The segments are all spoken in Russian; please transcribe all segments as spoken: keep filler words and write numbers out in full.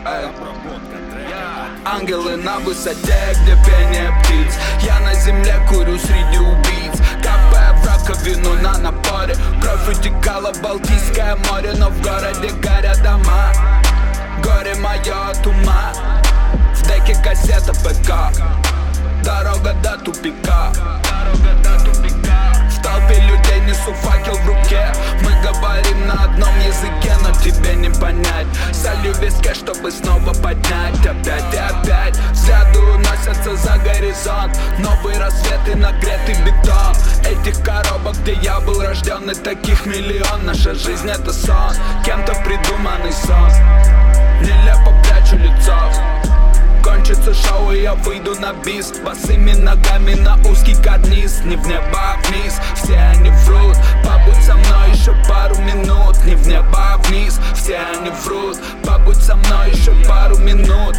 Эй. Ангелы на высоте, где пение птиц. Я на земле курю среди убийц, капая в раковину на напоре. Кровь утекала в Балтийское море, но в городе горят дома. Горе мое от ума. В деке кассета ПК. Дорога до тупика. В толпе людей несу факел в руке. Мы говорим на одном языке, но тебе не понять. Солью в виске, чтобы снова поднять. Опять и опять взгляды уносятся за горизонт. Новые рассветы, нагретый бетон. Этих коробок, где я был рожден, и таких миллион. Наша жизнь это сон, кем-то придуманный сон. Нелепо прячу лицо. Кончится шоу, и я выйду на бис босыми ногами на узкий карниз. Не в небо, а вниз, все они врут. Побудь со мной еще пару минут. Не в небо, а вниз, все они врут. Побудь со мной еще пару минут.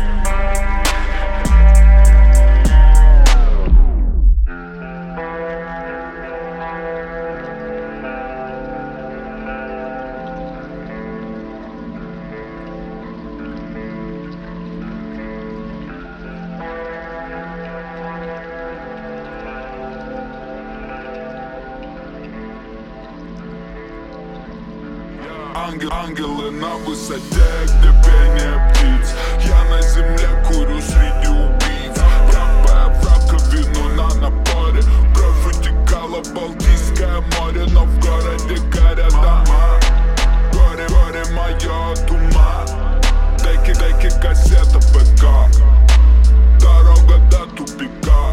Ангел, ангелы на высоте, где пение птиц. Я на земле курю среди убийц, капая в раковину на напоре. Кровь утекала в Балтийское море, но в городе горят дома. Горе, горе мое от ума. Деки, деки, кассета ПК. Дорога до тупика.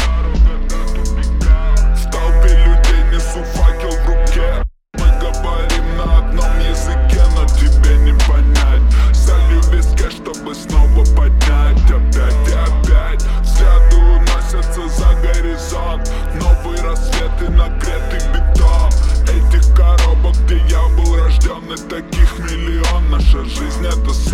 В толпе людей несу факел в руке. Мы говорим на одном языке, но тебе не понять. Солью в виске, чтобы снова поднять. Опять и опять взгляды уносятся за горизонт. Новые рассветы, нагретый бетон. Этих коробок, где я был рожден, и таких миллион. Наша жизнь это сон.